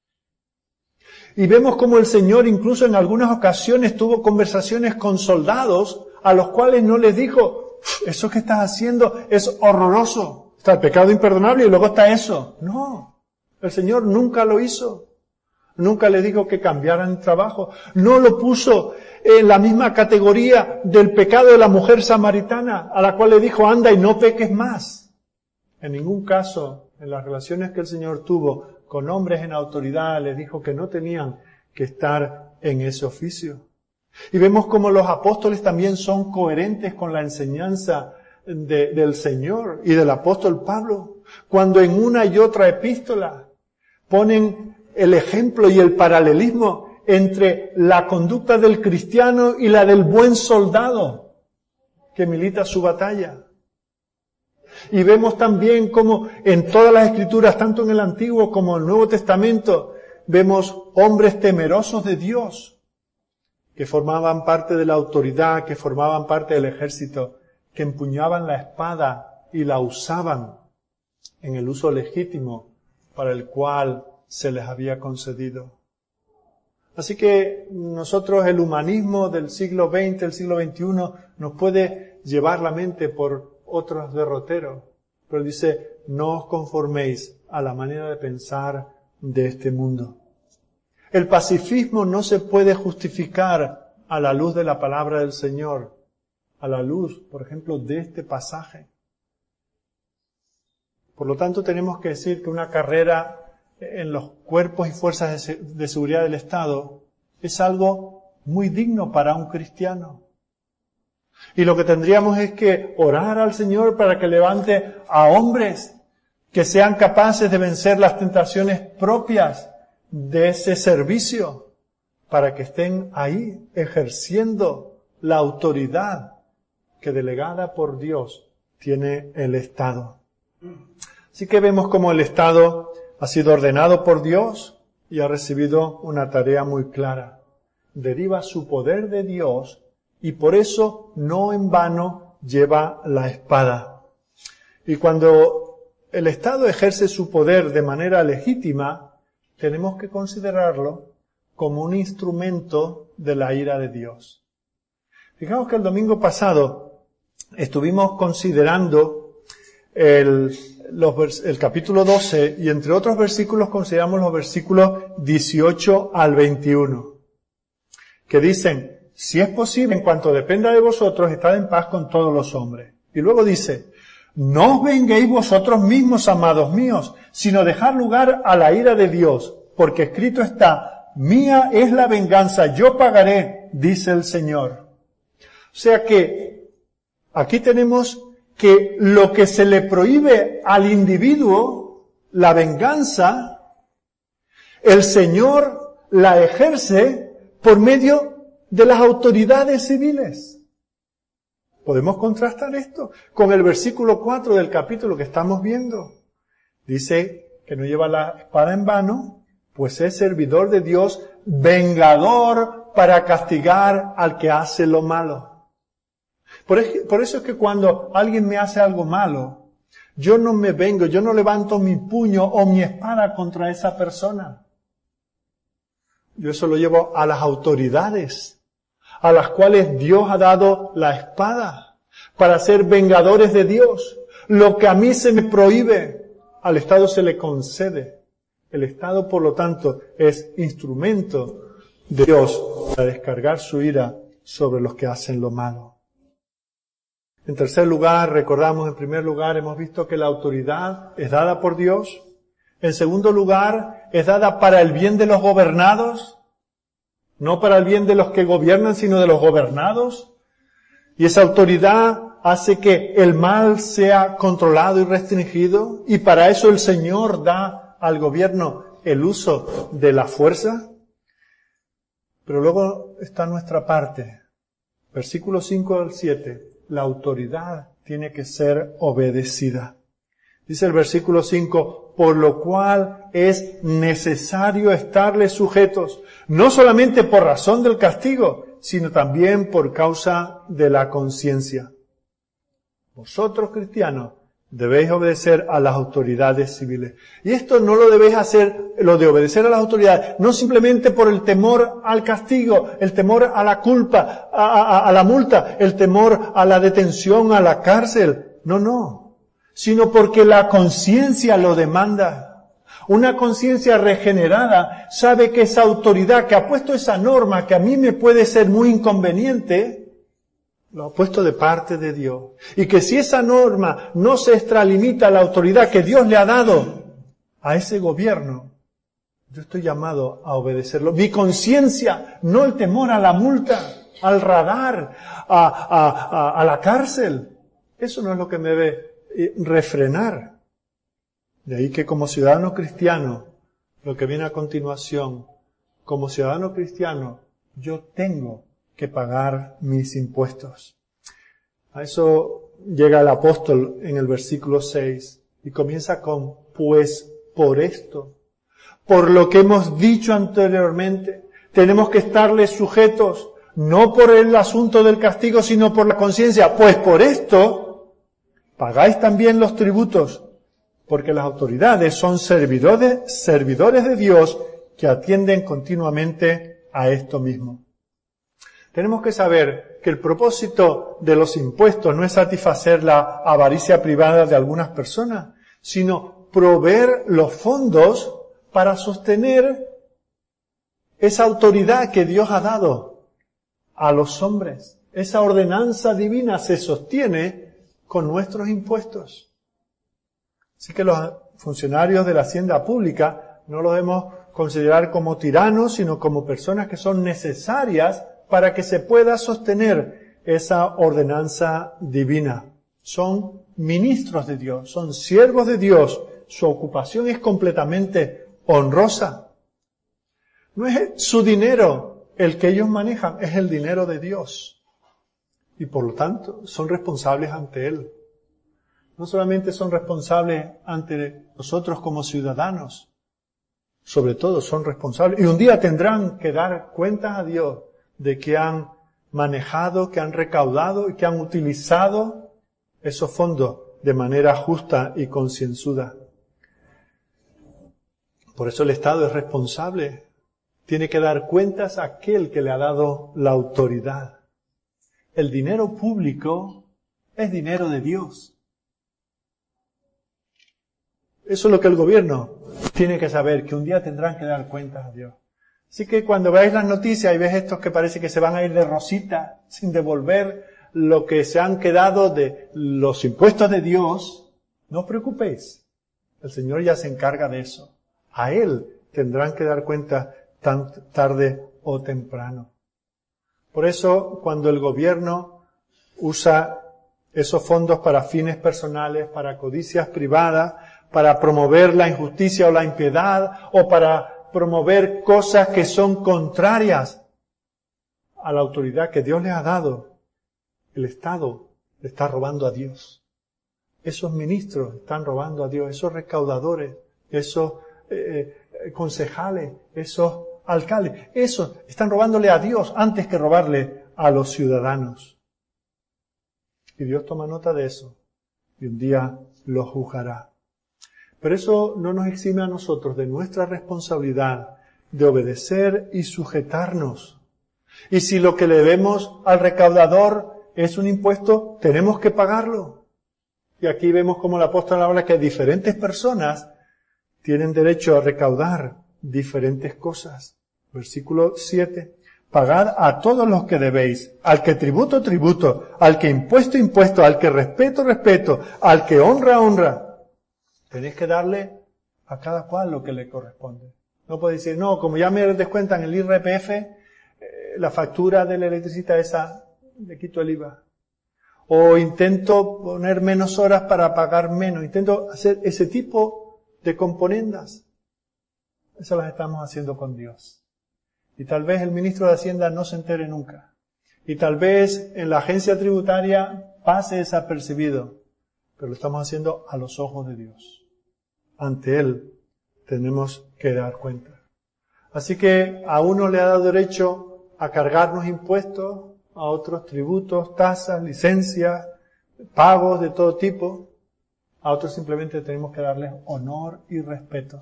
Y vemos cómo el Señor incluso en algunas ocasiones tuvo conversaciones con soldados a los cuales no les dijo, eso que estás haciendo es horroroso. Está el pecado imperdonable y luego está eso. No, el Señor nunca lo hizo. Nunca le dijo que cambiaran el trabajo. No lo puso en la misma categoría del pecado de la mujer samaritana, a la cual le dijo, anda y no peques más. En ningún caso, en las relaciones que el Señor tuvo con hombres en autoridad, les dijo que no tenían que estar en ese oficio. Y vemos cómo los apóstoles también son coherentes con la enseñanza del Señor y del apóstol Pablo, cuando en una y otra epístola ponen el ejemplo y el paralelismo entre la conducta del cristiano y la del buen soldado que milita su batalla. Y vemos también cómo en todas las Escrituras, tanto en el Antiguo como en el Nuevo Testamento, vemos hombres temerosos de Dios, que formaban parte de la autoridad, que formaban parte del ejército, que empuñaban la espada y la usaban en el uso legítimo para el cual se les había concedido. Así que nosotros, el humanismo del siglo XX, el siglo XXI, nos puede llevar la mente por otros derroteros. Pero dice, no os conforméis a la manera de pensar de este mundo. El pacifismo no se puede justificar a la luz de la palabra del Señor, a la luz, por ejemplo, de este pasaje. Por lo tanto, tenemos que decir que una carrera en los cuerpos y fuerzas de seguridad del Estado es algo muy digno para un cristiano. Y lo que tendríamos es que orar al Señor para que levante a hombres que sean capaces de vencer las tentaciones propias de ese servicio, para que estén ahí ejerciendo la autoridad que delegada por Dios tiene el Estado. Así que vemos cómo el Estado ha sido ordenado por Dios y ha recibido una tarea muy clara. Deriva su poder de Dios y por eso no en vano lleva la espada. Y cuando el Estado ejerce su poder de manera legítima, tenemos que considerarlo como un instrumento de la ira de Dios. Fijaos que el domingo pasado estuvimos considerando el capítulo 12 y entre otros versículos consideramos los versículos 18 al 21, que dicen: si es posible, en cuanto dependa de vosotros, estad en paz con todos los hombres. Y luego dice: no os venguéis vosotros mismos, amados míos, sino dejad lugar a la ira de Dios, porque escrito está: mía es la venganza, yo pagaré, dice el Señor. O sea que aquí tenemos que lo que se le prohíbe al individuo, la venganza, el Señor la ejerce por medio de las autoridades civiles. Podemos contrastar esto con el versículo 4 del capítulo que estamos viendo. Dice que no lleva la espada en vano, pues es servidor de Dios, vengador para castigar al que hace lo malo. Por eso es que cuando alguien me hace algo malo, yo no me vengo, yo no levanto mi puño o mi espada contra esa persona. Yo eso lo llevo a las autoridades, a las cuales Dios ha dado la espada, para ser vengadores de Dios. Lo que a mí se me prohíbe, al Estado se le concede. El Estado, por lo tanto, es instrumento de Dios para descargar su ira sobre los que hacen lo malo. En tercer lugar, recordamos, en primer lugar, hemos visto que la autoridad es dada por Dios. En segundo lugar, es dada para el bien de los gobernados, no para el bien de los que gobiernan, sino de los gobernados. Y esa autoridad hace que el mal sea controlado y restringido, y para eso el Señor da al gobierno el uso de la fuerza. Pero luego está nuestra parte. Versículos 5 al 7. La autoridad tiene que ser obedecida. Dice el versículo 5, por lo cual es necesario estarles sujetos, no solamente por razón del castigo, sino también por causa de la conciencia. Vosotros, cristianos, debéis obedecer a las autoridades civiles. Y esto no lo debéis hacer, lo de obedecer a las autoridades, no simplemente por el temor al castigo, el temor a la culpa, a la multa, el temor a la detención, a la cárcel. No, sino porque la conciencia lo demanda. Una conciencia regenerada sabe que esa autoridad que ha puesto esa norma que a mí me puede ser muy inconveniente, lo ha puesto de parte de Dios. Y que si esa norma no se extralimita a la autoridad que Dios le ha dado a ese gobierno, yo estoy llamado a obedecerlo. Mi conciencia, no el temor a la multa, al radar, a la cárcel. Eso no es lo que me debe refrenar. De ahí que como ciudadano cristiano, lo que viene a continuación, como ciudadano cristiano, yo tengo que pagar mis impuestos. A eso llega el apóstol en el versículo 6 y comienza con: pues por esto, por lo que hemos dicho anteriormente, tenemos que estarles sujetos, no por el asunto del castigo, sino por la conciencia. Pues por esto, pagáis también los tributos, porque las autoridades son servidores de Dios que atienden continuamente a esto mismo. Tenemos que saber que el propósito de los impuestos no es satisfacer la avaricia privada de algunas personas, sino proveer los fondos para sostener esa autoridad que Dios ha dado a los hombres. Esa ordenanza divina se sostiene con nuestros impuestos. Así que los funcionarios de la hacienda pública no los debemos considerar como tiranos, sino como personas que son necesarias para que se pueda sostener esa ordenanza divina. Son ministros de Dios, son siervos de Dios. Su ocupación es completamente honrosa. No es su dinero el que ellos manejan, es el dinero de Dios. Y por lo tanto, son responsables ante Él. No solamente son responsables ante nosotros como ciudadanos, sobre todo son responsables. Y un día tendrán que dar cuentas a Dios de que han manejado, que han recaudado y que han utilizado esos fondos de manera justa y concienzuda. Por eso el Estado es responsable. Tiene que dar cuentas a aquel que le ha dado la autoridad. El dinero público es dinero de Dios. Eso es lo que el gobierno tiene que saber, que un día tendrán que dar cuentas a Dios. Así que cuando veáis las noticias y ves estos que parece que se van a ir de rosita sin devolver lo que se han quedado de los impuestos de Dios, no os preocupéis. El Señor ya se encarga de eso. A Él tendrán que dar cuenta tan tarde o temprano. Por eso, cuando el gobierno usa esos fondos para fines personales, para codicias privadas, para promover la injusticia o la impiedad, o para promover cosas que son contrarias a la autoridad que Dios les ha dado, el Estado le está robando a Dios. Esos ministros están robando a Dios, esos recaudadores, esos concejales, esos alcaldes, esos están robándole a Dios antes que robarle a los ciudadanos. Y Dios toma nota de eso y un día los juzgará. Pero eso no nos exime a nosotros de nuestra responsabilidad de obedecer y sujetarnos. Y si lo que le debemos al recaudador es un impuesto, tenemos que pagarlo. Y aquí vemos como el apóstol habla que diferentes personas tienen derecho a recaudar diferentes cosas. Versículo 7. Pagad a todos los que debéis, al que tributo, tributo, al que impuesto, impuesto, al que respeto, respeto, al que honra, honra. Tenéis que darle a cada cual lo que le corresponde. No podéis decir, no, como ya me descuentan el IRPF, la factura de la electricidad esa, le quito el IVA. O intento poner menos horas para pagar menos. Intento hacer ese tipo de componendas. Eso las estamos haciendo con Dios. Y tal vez el ministro de Hacienda no se entere nunca. Y tal vez en la agencia tributaria pase desapercibido. Pero lo estamos haciendo a los ojos de Dios. Ante Él tenemos que dar cuenta. Así que a uno le ha dado derecho a cargarnos impuestos, a otros tributos, tasas, licencias, pagos de todo tipo. A otros simplemente tenemos que darles honor y respeto.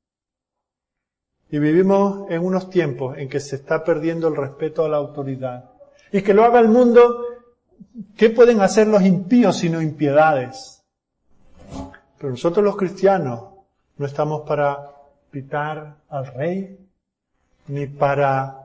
Y vivimos en unos tiempos en que se está perdiendo el respeto a la autoridad. Y que lo haga el mundo, ¿qué pueden hacer los impíos sino impiedades? Pero nosotros los cristianos no estamos para pitar al rey, ni para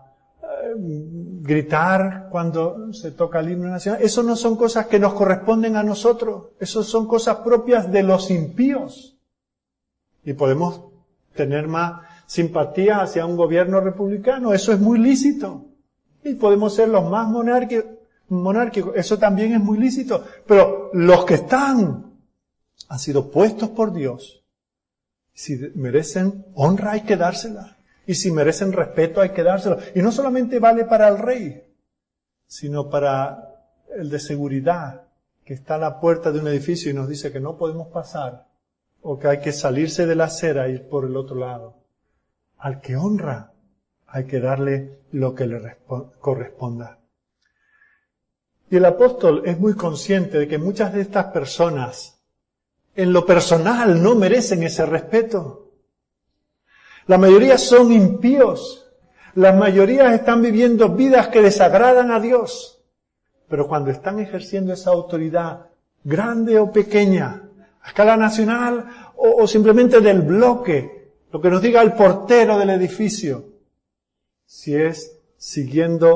gritar cuando se toca el himno nacional. Eso no son cosas que nos corresponden a nosotros. Eso son cosas propias de los impíos. Y podemos tener más simpatía hacia un gobierno republicano. Eso es muy lícito. Y podemos ser los más monárquicos. Eso también es muy lícito. Pero los que han sido puestos por Dios. Si merecen honra hay que dársela. Y si merecen respeto hay que dárselo. Y no solamente vale para el rey, sino para el de seguridad, que está a la puerta de un edificio y nos dice que no podemos pasar, o que hay que salirse de la acera y ir por el otro lado. Al que honra hay que darle lo que le corresponda. Y el apóstol es muy consciente de que muchas de estas personas en lo personal no merecen ese respeto. La mayoría son impíos. La mayoría están viviendo vidas que desagradan a Dios. Pero cuando están ejerciendo esa autoridad, grande o pequeña, a escala nacional o simplemente del bloque, lo que nos diga el portero del edificio, si es siguiendo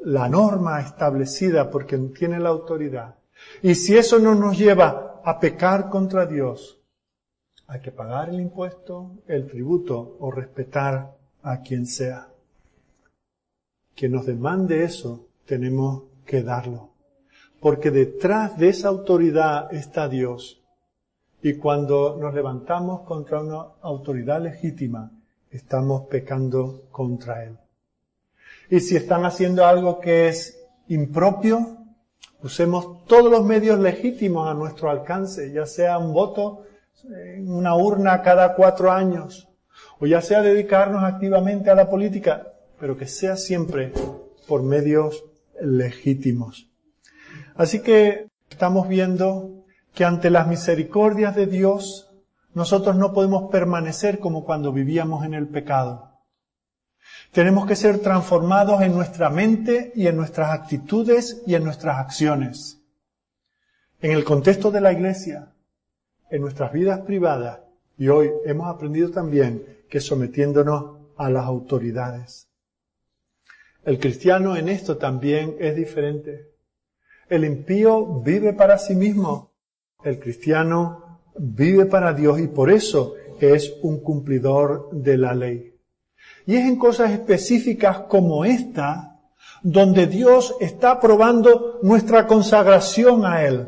la norma establecida por quien tiene la autoridad. Y si eso no nos lleva a pecar contra Dios, hay que pagar el impuesto, el tributo o respetar a quien sea. Quien nos demande eso, tenemos que darlo. Porque detrás de esa autoridad está Dios. Y cuando nos levantamos contra una autoridad legítima, estamos pecando contra Él. Y si están haciendo algo que es impropio, usemos todos los medios legítimos a nuestro alcance, ya sea un voto en una urna cada 4 años, o ya sea dedicarnos activamente a la política, pero que sea siempre por medios legítimos. Así que estamos viendo que ante las misericordias de Dios, nosotros no podemos permanecer como cuando vivíamos en el pecado. Tenemos que ser transformados en nuestra mente y en nuestras actitudes y en nuestras acciones. En el contexto de la Iglesia, en nuestras vidas privadas, y hoy hemos aprendido también que sometiéndonos a las autoridades. El cristiano en esto también es diferente. El impío vive para sí mismo. El cristiano vive para Dios y por eso es un cumplidor de la ley. Y es en cosas específicas como esta, donde Dios está probando nuestra consagración a Él.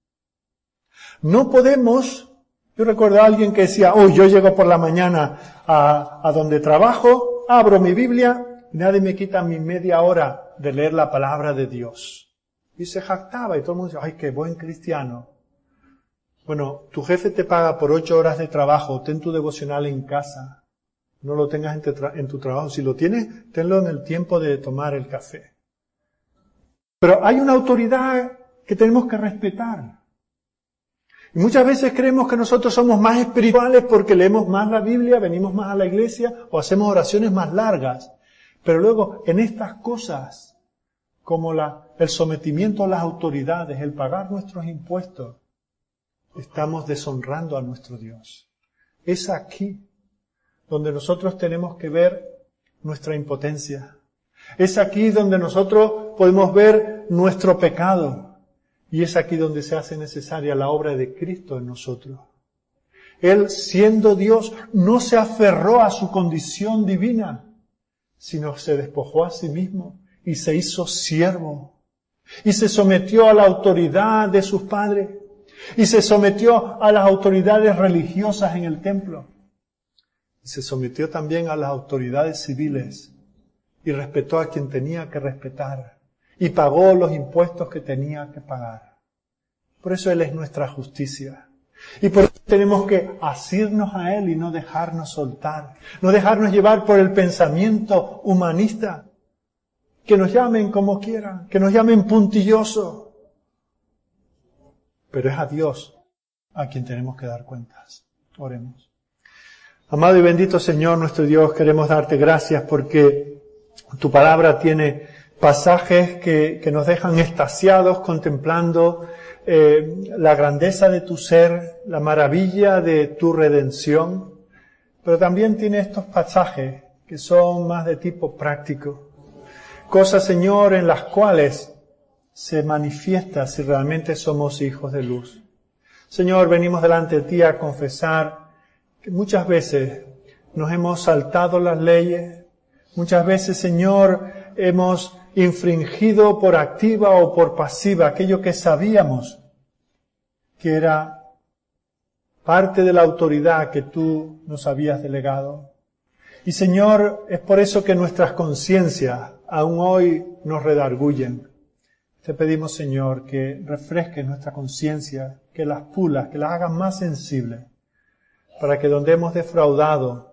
No podemos, yo recuerdo a alguien que decía, yo llego por la mañana a donde trabajo, abro mi Biblia, y nadie me quita mi media hora de leer la palabra de Dios. Y se jactaba y todo el mundo decía, ¡ay, qué buen cristiano! Bueno, tu jefe te paga por 8 horas de trabajo, ten tu devocional en casa. No lo tengas en tu trabajo. Si lo tienes, tenlo en el tiempo de tomar el café. Pero hay una autoridad que tenemos que respetar. Y muchas veces creemos que nosotros somos más espirituales porque leemos más la Biblia, venimos más a la iglesia o hacemos oraciones más largas. Pero luego, en estas cosas, como el sometimiento a las autoridades, el pagar nuestros impuestos, estamos deshonrando a nuestro Dios. Es aquí donde nosotros tenemos que ver nuestra impotencia. Es aquí donde nosotros podemos ver nuestro pecado. Y es aquí donde se hace necesaria la obra de Cristo en nosotros. Él, siendo Dios, no se aferró a su condición divina, sino se despojó a sí mismo y se hizo siervo. Y se sometió a la autoridad de sus padres. Y se sometió a las autoridades religiosas en el templo. Se sometió también a las autoridades civiles y respetó a quien tenía que respetar y pagó los impuestos que tenía que pagar. Por eso Él es nuestra justicia. Y por eso tenemos que asirnos a Él y no dejarnos soltar, no dejarnos llevar por el pensamiento humanista. Que nos llamen como quieran, que nos llamen puntilloso. Pero es a Dios a quien tenemos que dar cuentas. Oremos. Amado y bendito Señor, nuestro Dios, queremos darte gracias porque tu palabra tiene pasajes que nos dejan extasiados contemplando la grandeza de tu ser, la maravilla de tu redención, pero también tiene estos pasajes que son más de tipo práctico. Cosas, Señor, en las cuales se manifiesta si realmente somos hijos de luz. Señor, venimos delante de ti a confesar que muchas veces nos hemos saltado las leyes, muchas veces, Señor, hemos infringido por activa o por pasiva aquello que sabíamos que era parte de la autoridad que tú nos habías delegado. Y, Señor, es por eso que nuestras conciencias aún hoy nos redargullen. Te pedimos, Señor, que refresques nuestra conciencia, que las pulas, que las hagas más sensibles, para que donde hemos defraudado,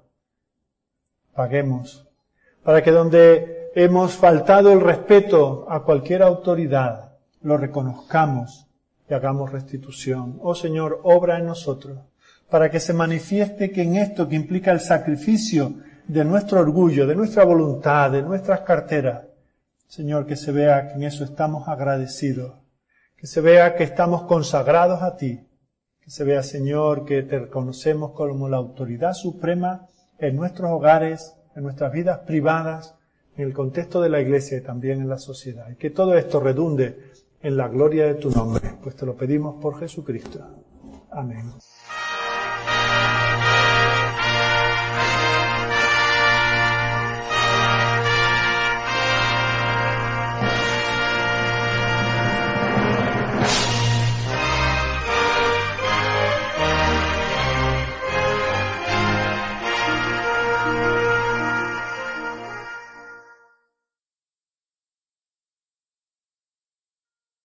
paguemos. Para que donde hemos faltado el respeto a cualquier autoridad, lo reconozcamos y hagamos restitución. Oh Señor, obra en nosotros, para que se manifieste que en esto que implica el sacrificio de nuestro orgullo, de nuestra voluntad, de nuestras carteras, Señor, que se vea que en eso estamos agradecidos, que se vea que estamos consagrados a ti, que se vea, Señor, que te reconocemos como la autoridad suprema en nuestros hogares, en nuestras vidas privadas en el contexto de la Iglesia y también en la sociedad. Y que todo esto redunde en la gloria de tu nombre, pues te lo pedimos por Jesucristo. Amén.